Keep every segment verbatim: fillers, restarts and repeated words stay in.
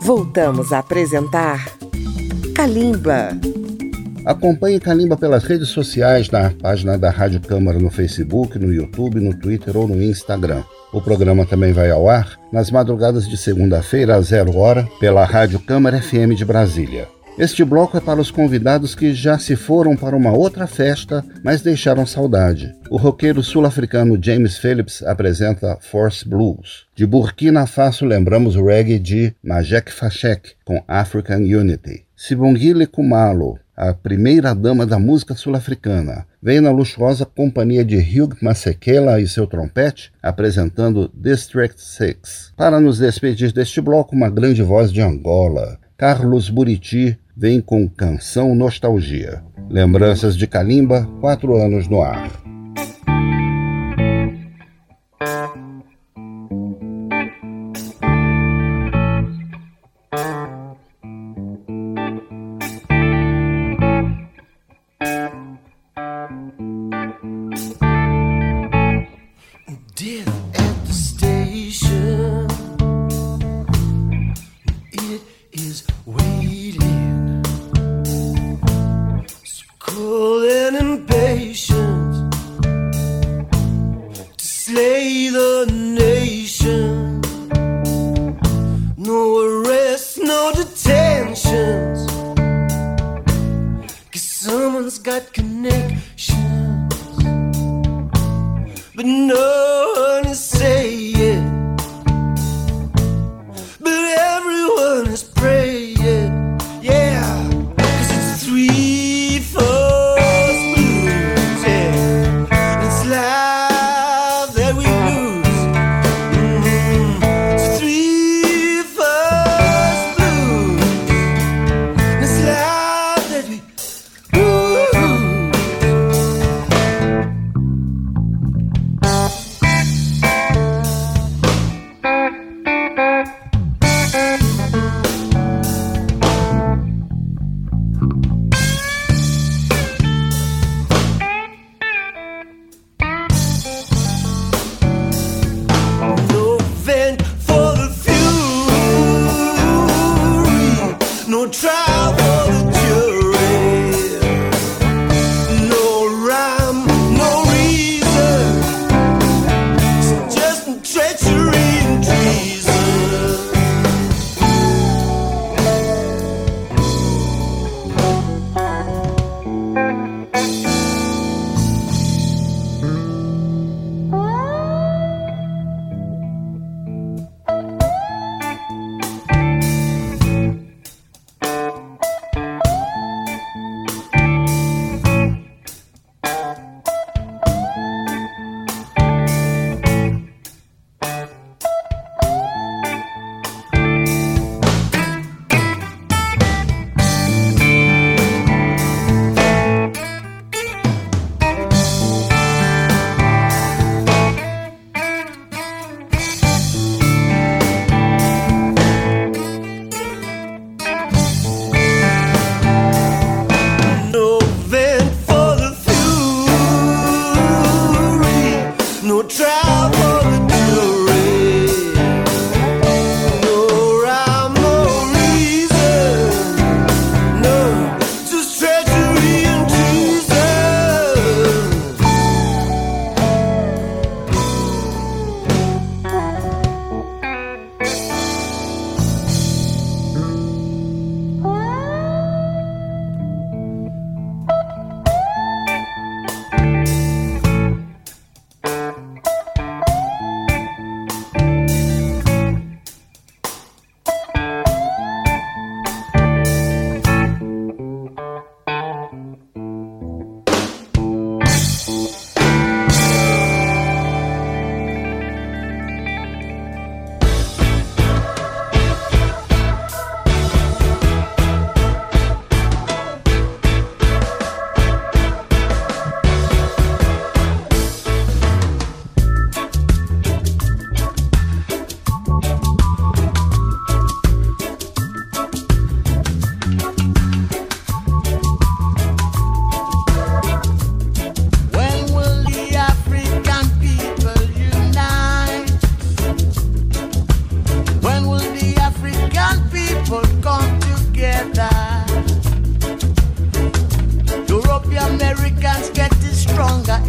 Voltamos a apresentar Kalimba. Acompanhe Kalimba pelas redes sociais, na página da Rádio Câmara no Facebook, no YouTube, no Twitter ou no Instagram. O programa também vai ao ar nas madrugadas de segunda-feira às zero hora pela Rádio Câmara F M de Brasília. Este bloco é para os convidados que já se foram para uma outra festa, mas deixaram saudade. O roqueiro sul-africano James Phillips apresenta Force Blues. De Burkina Faso lembramos o reggae de Majek Fashek com African Unity. Sibongile Khumalo, a primeira-dama da música sul-africana, vem na luxuosa companhia de Hugh Masekela e seu trompete, apresentando District seis. Para nos despedir deste bloco, uma grande voz de Angola. Carlos Buriti vem com Canção Nostalgia. Lembranças de Kalimba, quatro anos no ar.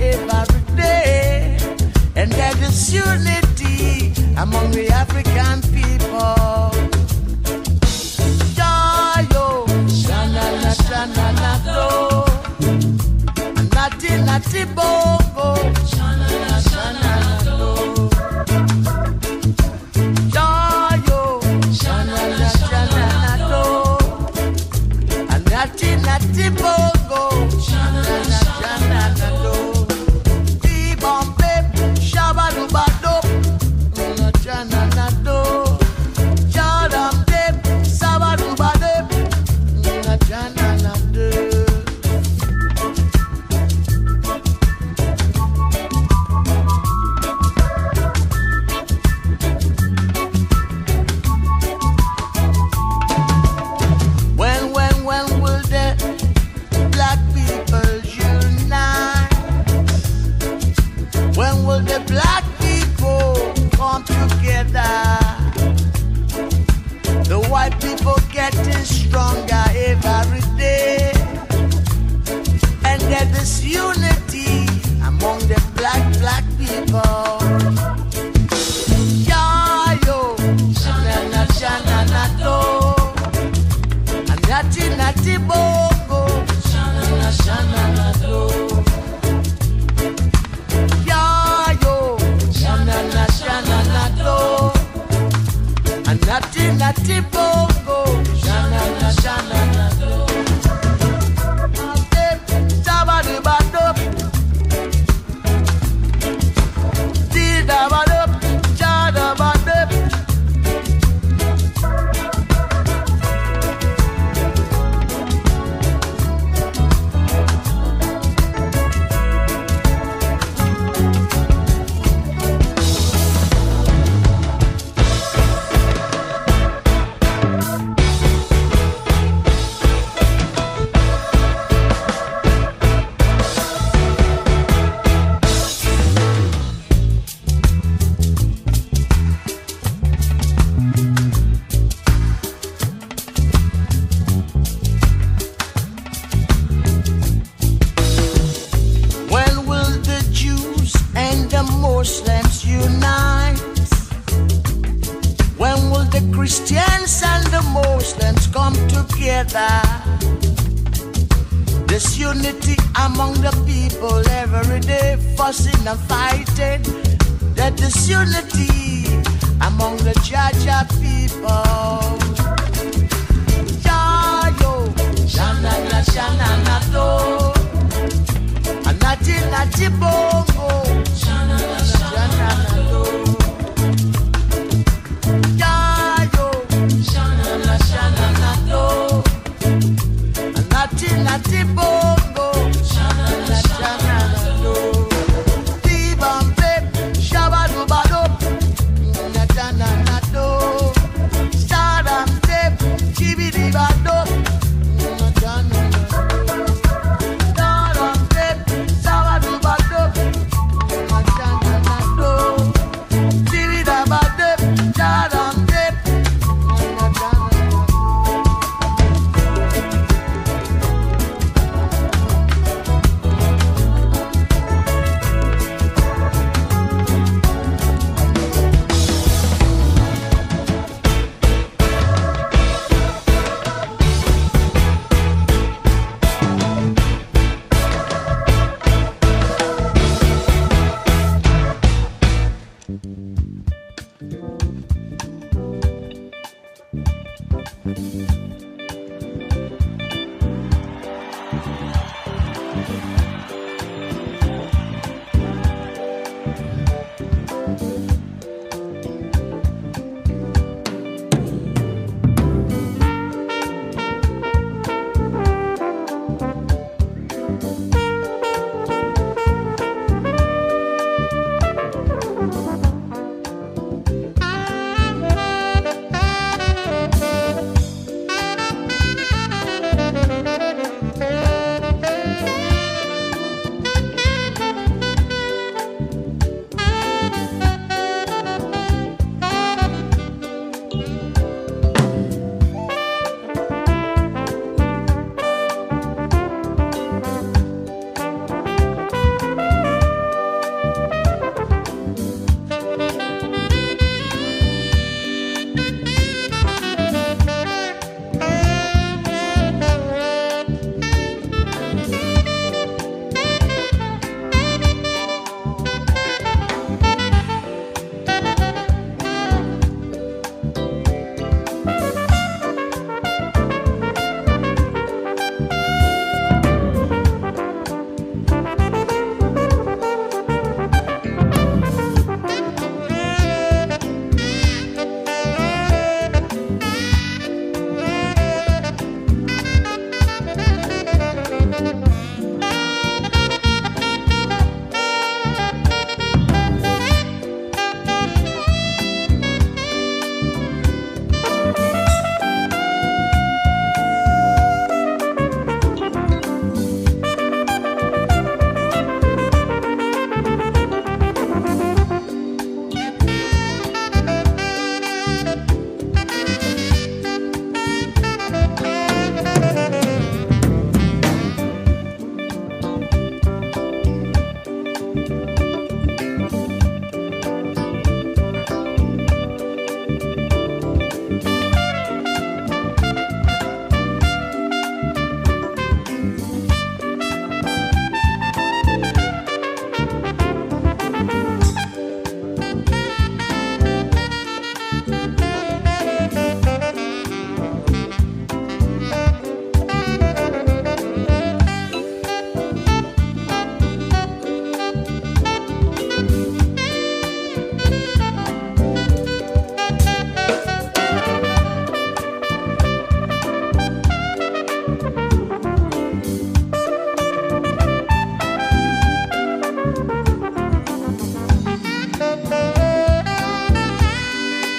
every day. And there is unity among the African people. Yo, shanana, shanana, do. Nati, nati, bongo. Shanana, shanana, do. Yo, shanana, shanana, do. Nati, nati, bongo. Shanana, shanana, do. Di-bombe, shabba-doo-ba-do. Shanana, do. Shadam-de, sabba-doo-ba-de. Shanana, do. When, when, when will the black people unite? When will the black people come together? The white people getting stronger every day. And there is unity among the black, black people. Yeah, yo, shanana, shanana, do. Nati, nati, bongo. Shanana, shanana, do. Yeah, yo, shanana, shanana, do. Nati, nati, bongo. Shanana, shanana, do. Sabba-doo-ba-do. Dee-da-ba-do. Ja-da-ba-do. When will the Jews and the Muslims unite? When will the Christians and the Muslims come together? This unity among the people every day, fussing and fighting. That this unity among the Jaja people. Yeah, yo, shanana, shanana, do. Nati, nati, bongo. Shanana, shanana, do. Yeah, yo, shanana, shanana, do. Nati, nati, bongo. Shanana, shanana, do. Di-bam-be, shabba-doo-ba-do. Shanana, do. Shadam-de, chibidi-ba-do. Shanana,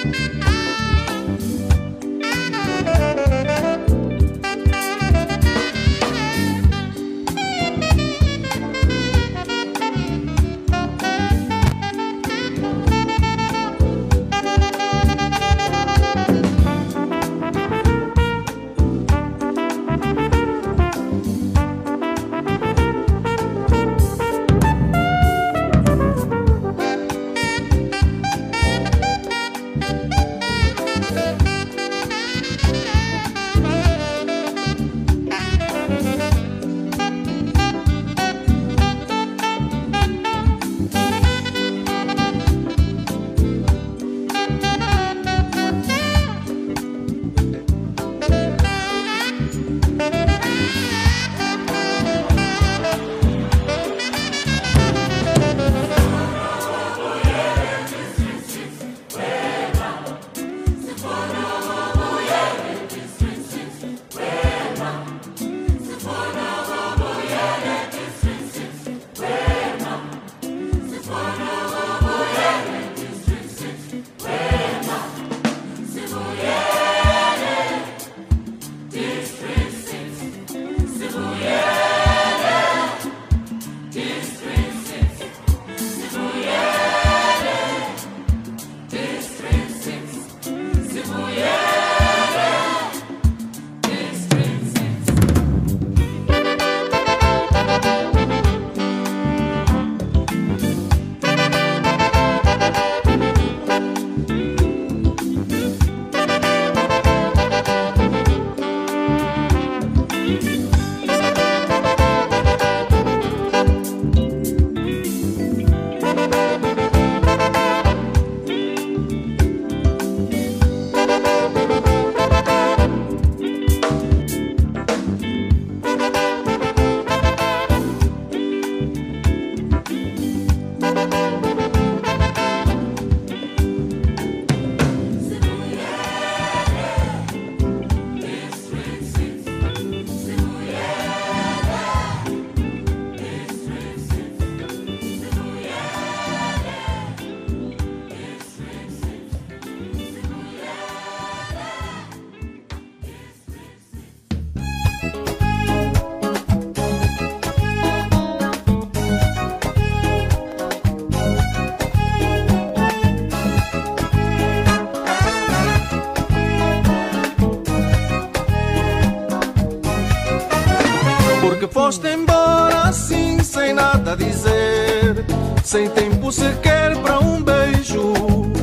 Porque foste embora assim, sem nada a dizer, sem tempo sequer para um beijo.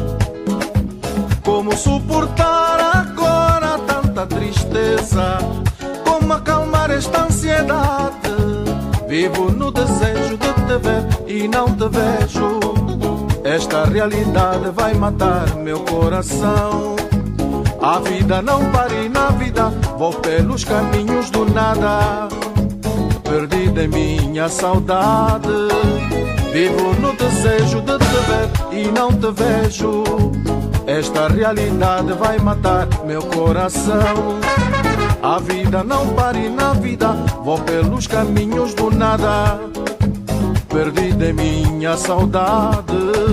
Como suportar agora tanta tristeza? Como acalmar esta ansiedade? Vivo no desejo de te ver e não te vejo. Esta realidade vai matar meu coração. A vida não para e na vida vou pelos caminhos do nada. Perdida em minha saudade. Vivo no desejo de te ver e não te vejo. Esta realidade vai matar meu coração. A vida não para e na vida vou pelos caminhos do nada. Perdida em minha saudade.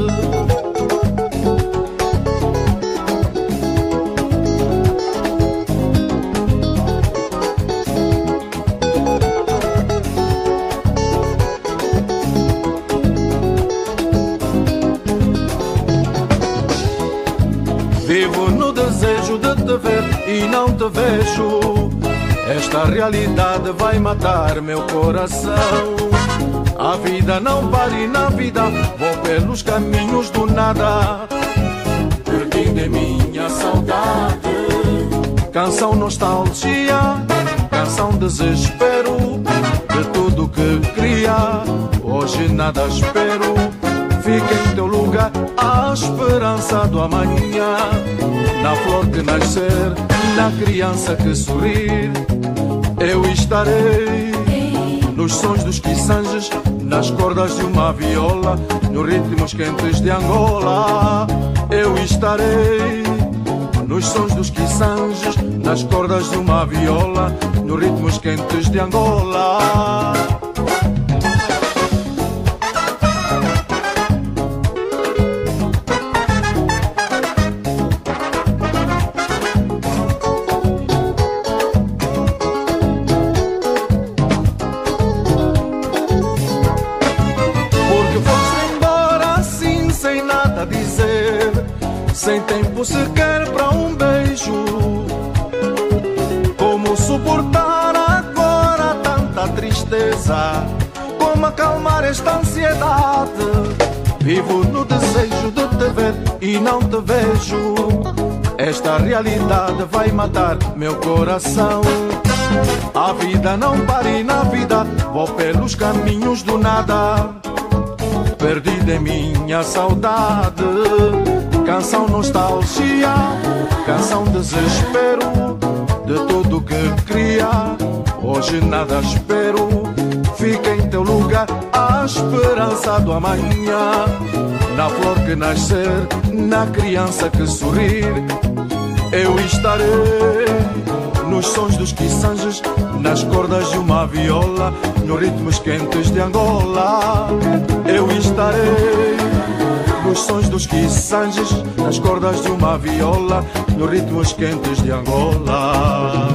Vivo no desejo de te ver e não te vejo. Esta realidade vai matar meu coração. A vida não para e na vida vou pelos caminhos do nada. Perdido em minha saudade. Canção nostalgia, canção desespero. De tudo que queria, hoje nada espero. Fica em teu lugar a esperança do amanhã. Na flor que nascer, na criança que sorrir. Eu estarei nos sons dos quiçanges, nas cordas de uma viola, nos ritmos quentes de Angola. Eu estarei nos sons dos quiçanges, nas cordas de uma viola, nos ritmos quentes de Angola. sequer para um beijo. Como suportar agora tanta tristeza? Como acalmar esta ansiedade? Vivo no desejo de te ver e não te vejo. Esta realidade vai matar meu coração. A vida não para e na vida vou pelos caminhos do nada, perdida em minha saudade. Canção nostalgia, canção desespero, de tudo que queria, hoje nada espero. Fica em teu lugar a esperança do amanhã, na flor que nascer, na criança que sorrir. Eu estarei nos sons dos quiçanges, nas cordas de uma viola, nos ritmos quentes de Angola. Eu estarei nos sons dos quiçanges, nas cordas de uma viola, nos ritmos quentes de Angola.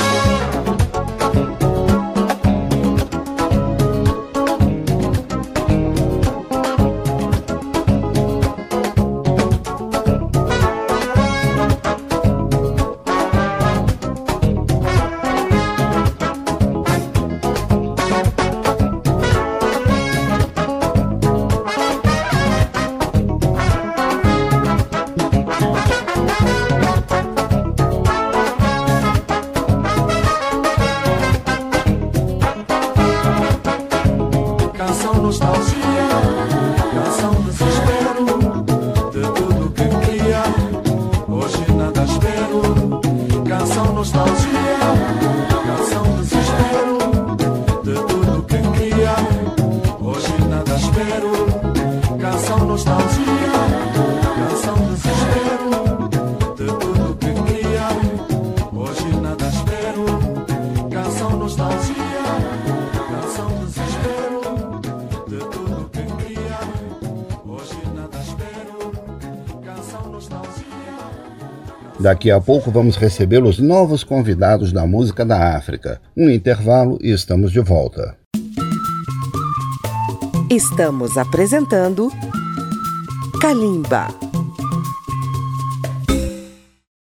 Daqui a pouco vamos receber os novos convidados da música da África. Um intervalo e estamos de volta. Estamos apresentando Kalimba.